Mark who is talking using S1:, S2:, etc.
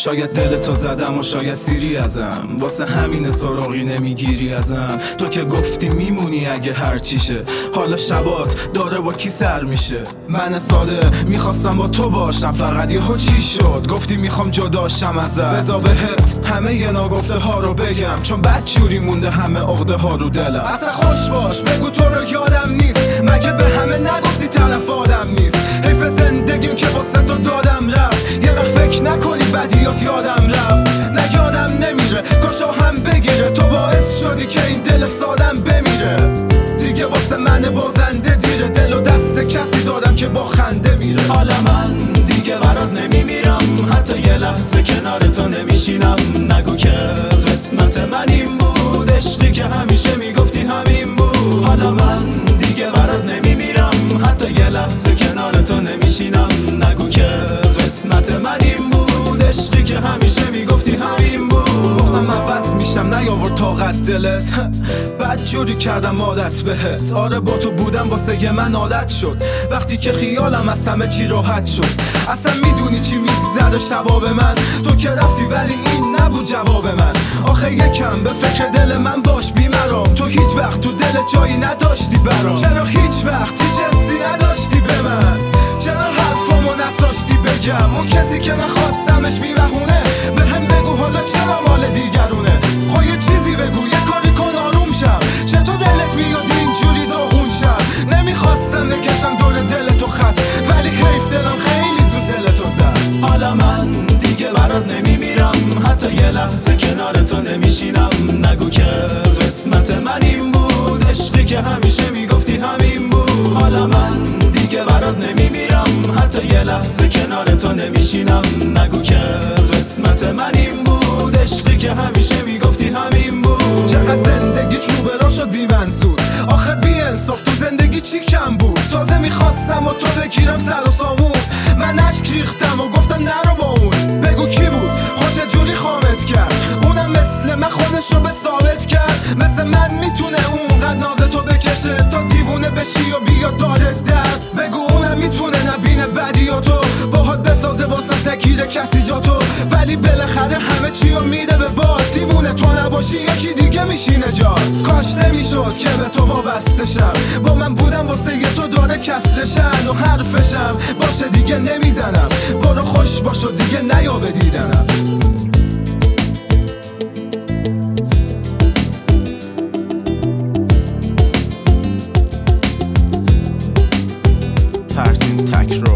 S1: شاید دلتو زدم و شاید سیری ازم، واسه همین سراغی نمیگیری ازم. تو که گفتی میمونی اگه هرچیشه، حالا شبات داره با کی سر میشه. من ساده میخواستم با تو باشم، فقط یهو چی شد گفتی میخوام جداشم ازت. بذار بهت همه یه ناگفته ها رو بگم، چون بدجوری مونده همه عقده ها رو دلم. اصلا خوش باش بگو تو رو یادم نیست، مگه به همه نگفتی طرف آدم نیست. حیف زندگیم که واسه تو دادم رفت، یه وقت فکر نکنی بدیات یادم رفت. نه یادم نمیره کاشا هم بگیره، تو باعث شدی که این دل سادم بمیره. دیگه واسه من بازنده دیره، دل و دست کسی دادم که با خنده میره. حالا من دیگه برات نمیمیرم، حتی یه لحظه کنار تو نمیشینم. نگو که قسمت من این بود، عشقی که همیشه میگفتی همین بود. حالا من دیگه برات نمیمیرم، حتی یه لحظه کنار تو نمیشینم. نگو که قسمت من این بود، عشقی که همیشه میگفتی همین بود. گفتم من بس میشم نیاورد طاقت دلت، بدجوری کردم عادت بهت. آره با تو بودم واسه من عادت شد، وقتی که خیالم از همه چی راحت شد. اصلا میدونی چی میگذره شباب من، تو که رفتی ولی این نبود جواب من. آخه یکم به فکر دل من باش بیمرام، تو هیچ وقت تو دل جایی نداشتی برام. چرا هیچ وقت هیچ حسی نداشتی به من؟ چرا حرفامو نذاشتی بگم؟ اون کسی که من خواستمش میبهونه، به هم بگو حالا چرا مال دیگرونه. خب یه چیزی بگو یه کاری کن آروم شم، چطور دلت میاد اینجوری داغون شم؟ نمیخواستم بکشم دور دل تو خط، ولی حیف دلم خیلی زود دل تو زد. حالا من دیگه برات نمیمیرم، حتی یه لحظه کنار تو نمیشینم. نگو که قسمت من این بود، عشقی که همیشه میگفتی همین بود. حالا من دیگه برات نمیمیرم، حتی یه لحظه کنار تو نمیشینم. نگو که قسمت من این بود، عشقی که همیشه میگفتی همین بود. چقدر زندگی چوبه را شد بی منظور، آخه بی انصاف تو زندگی چی کم بود؟ تازه میخواستم و تو بگیرم سر و سامون، من اشک ریختم و گفتم نرو با اون. بگو کی بود خوش جوری خامت کرد، اونم مثل من خودشو به ثابت کرد. مثل من میتونه اونقدر ناز تو بکشه تا دیوونه بشی و بیاد دادت درد. بگو اونم میتونه نبینه بدیاتو، باهات بسازه واسش نگیره کسی جا تو، ولی بالاخره همه چی رو میده به باد. دیوونه تو نباشی یکی دیگه میشینه جات. کاش نمیشد که به تو وابسته شم، با من بودم واسه یه تو داره کسرشن و حرفشم باشه دیگه نمیزنم. برو خوش باش و دیگه نیا به دیدنم. پرسین تکرار